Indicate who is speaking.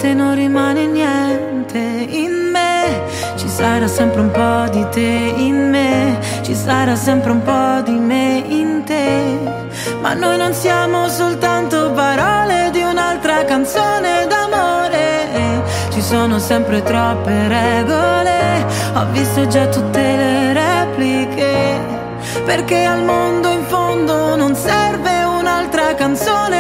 Speaker 1: te non rimane niente in me. Ci sarà sempre un po' di te in me, ci sarà sempre un po' di me in te. Ma noi non siamo soltanto parole di un'altra canzone d'amore. Ci sono sempre troppe regole, ho visto già tutte le repliche. Perché al mondo in fondo non serve un'altra canzone